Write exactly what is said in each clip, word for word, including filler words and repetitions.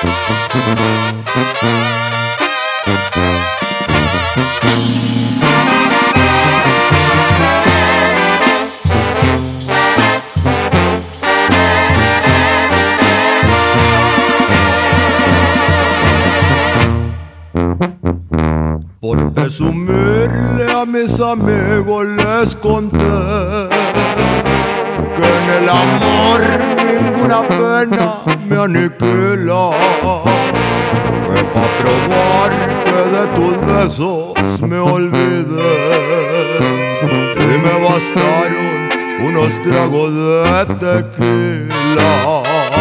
Por presumirle a mis amigos les conté que en el amor ninguna pena me aniquila, que pa' probar que de tus besos me olvidé y me bastaron unos tragos de tequila.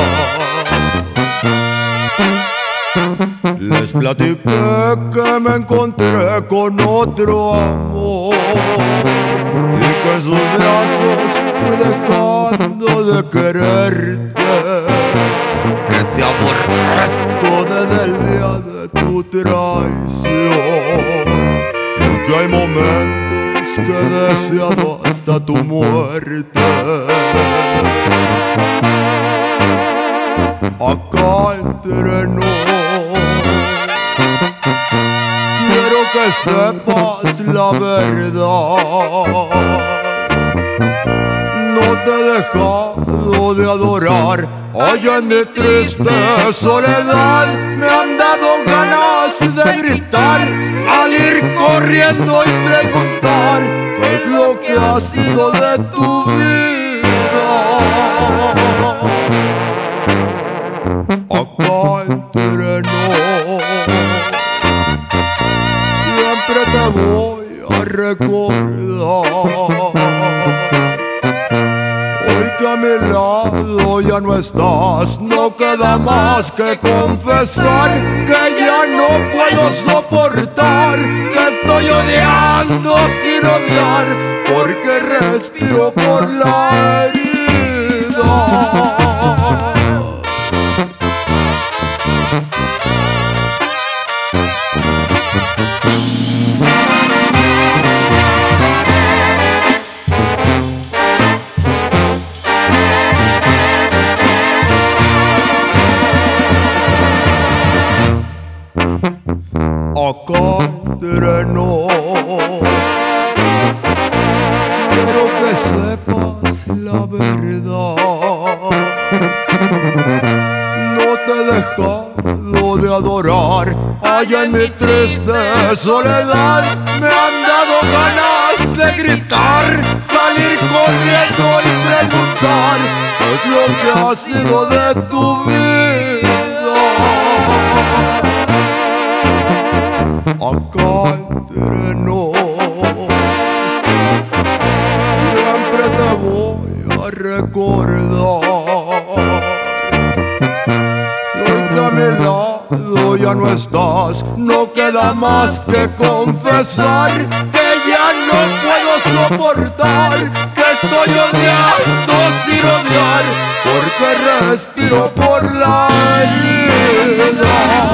Les platiqué que me encontré con otro amor y que en sus brazos fui dejando de quererte, que te aborrezco desde el día de tu traición y que hay momentos que he deseado hasta tu muerte. Acá entre nos quiero que sepas la verdad. No te he dejado de adorar. Hoy en mi triste soledad me han dado ganas de gritar, salir corriendo y preguntar qué es lo que ha sido de tu vida. Acá entre nos siempre te voy a recordar. Hoy que a mi lado ya no estás, no queda más que confesar que ya no puedo soportar, que estoy odiando sin odiar, porque respiro por la herida. Acá entre nos quiero que sepas la verdad. No te he dejado de adorar. Allá en mi triste soledad me han dado ganas de gritar, salir corriendo y preguntar qué es lo que ha sido de tu vida. Acá entre nos siempre te voy a recordar. Y hoy que a mi lado ya no estás, no queda más que confesar que ya no puedo soportar, que estoy odiando sin odiar, porque respiro por la herida.